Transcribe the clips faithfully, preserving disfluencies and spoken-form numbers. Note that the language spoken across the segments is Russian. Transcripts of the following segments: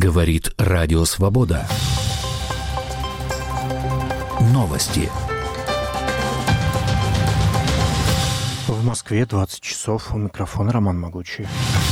Говорит Радио Свобода. Новости. В Москве двадцать часов. У микрофона Роман Могучий.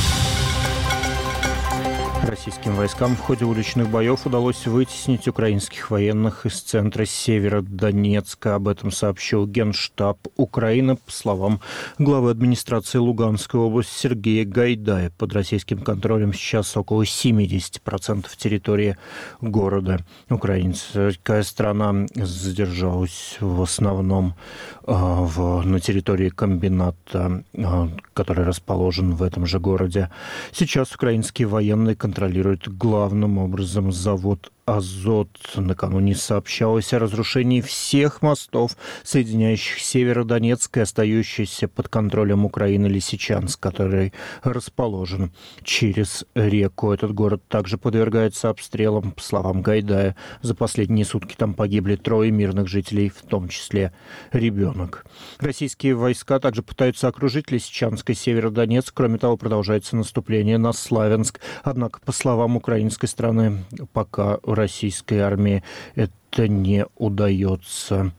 Российским войскам в ходе уличных боев удалось вытеснить украинских военных из центра Северодонецка. Об этом сообщил Генштаб Украины. По словам главы администрации Луганской области Сергея Гайдая, под российским контролем сейчас около семьдесят процентов территории города. Украинская сторона задержалась в основном э, в, на территории комбината, э, который расположен в этом же городе. Сейчас украинские военные контролирует главным образом завод «Азот». Накануне сообщалось о разрушении всех мостов, соединяющих Северодонецк и остающийся под контролем Украины Лисичанск, который расположен через реку. Этот город также подвергается обстрелам. По словам Гайдая, за последние сутки там погибли трое мирных жителей, в том числе ребенок. Российские войска также пытаются окружить Лисичанск и Северодонецк. Кроме того, продолжается наступление на Славянск. Однако, по словам украинской стороны, пока российской армии это не удается.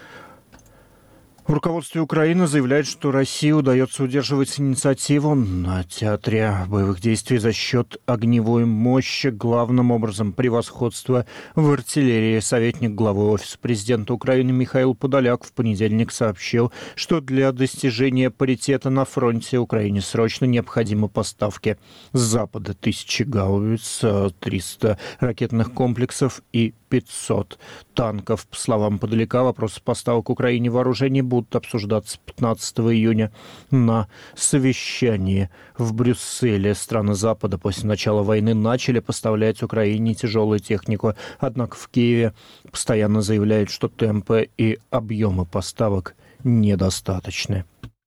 В руководстве Украины заявляют, что России удается удерживать инициативу на театре боевых действий за счет огневой мощи, главным образом превосходства в артиллерии. Советник главы Офиса президента Украины Михаил Подоляк в понедельник сообщил, что для достижения паритета на фронте Украине срочно необходимы поставки с Запада тысячи гаубиц, триста ракетных комплексов и пятьсот танков. По словам Подоляка, вопросы поставок Украине вооружений будут обсуждаться пятнадцатого июня на совещании в Брюсселе. Страны Запада после начала войны начали поставлять Украине тяжелую технику, однако в Киеве постоянно заявляют, что темпы и объемы поставок недостаточны.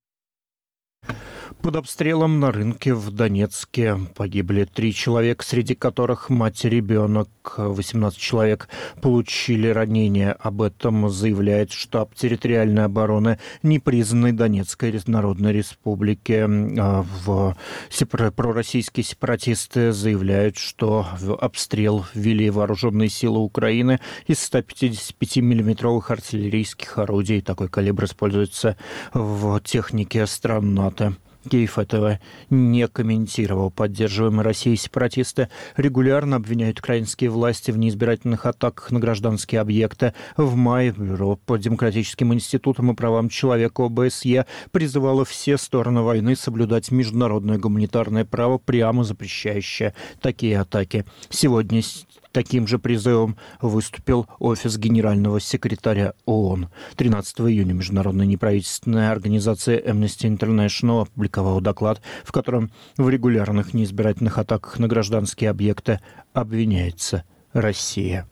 Под обстрелом на рынке в Донецке погибли три человека, среди которых мать и ребенок. восемнадцать человек получили ранения. Об этом заявляет штаб территориальной обороны непризнанной Донецкой Народной Республики. В пророссийские сепаратисты заявляют, что в обстрел ввели вооруженные силы Украины из ста пятидесяти пяти миллиметровых артиллерийских орудий. Такой калибр используется в технике стран НАТО. Киев этого не комментировал. Поддерживаемые Россией сепаратисты регулярно обвиняют украинские власти в неизбирательных атаках на гражданские объекты. В мае Бюро по демократическим институтам и правам человека ОБСЕ призывало все стороны войны соблюдать международное гуманитарное право, прямо запрещающее такие атаки. Сегодня таким же призывом выступил офис генерального секретаря ООН. тринадцатого июня международная неправительственная организация Amnesty International опубликовала доклад, в котором в регулярных неизбирательных атаках на гражданские объекты обвиняется Россия.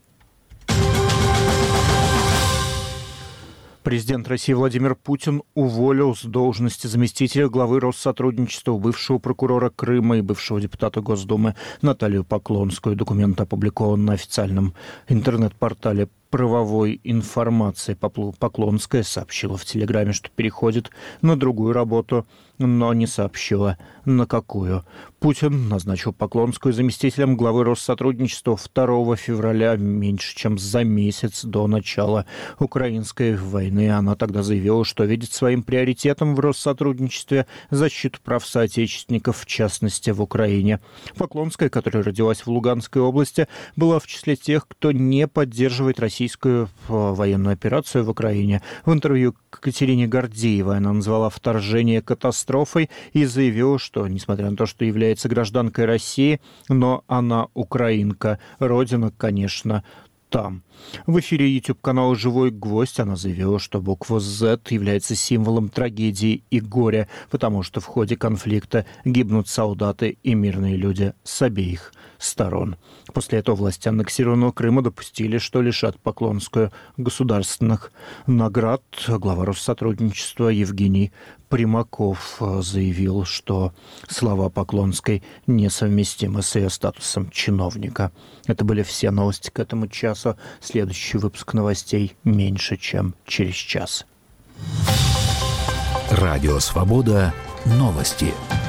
Президент России Владимир Путин уволил с должности заместителя главы Россотрудничества бывшего прокурора Крыма и бывшего депутата Госдумы Наталью Поклонскую. Документ опубликован на официальном интернет-портале правовой информации. Поклонская сообщила в Телеграме, что переходит на другую работу, но не сообщила, на какую. Путин назначил Поклонскую заместителем главы Россотрудничества второго февраля, меньше чем за месяц до начала украинской войны. Она тогда заявила, что видит своим приоритетом в Россотрудничестве защиту прав соотечественников, в частности, в Украине. Поклонская, которая родилась в Луганской области, была в числе тех, кто не поддерживает Россию российскую военную операцию в Украине. В интервью к Екатерине Гордеевой она назвала вторжение катастрофой и заявила, что, несмотря на то, что является гражданкой России, но она украинка. Родина, конечно, там. В эфире YouTube-канала «Живой гвоздь» она заявила, что буква «Z» является символом трагедии и горя, потому что в ходе конфликта гибнут солдаты и мирные люди с обеих сторон. После этого власти аннексированного Крыма допустили, что лишат Поклонскую государственных наград. Глава Россотрудничества Евгений Примаков заявил, что слова Поклонской несовместимы с ее статусом чиновника. Это были все новости к этому часу. Следующий выпуск новостей меньше, чем через час. Радио «Свобода». Новости.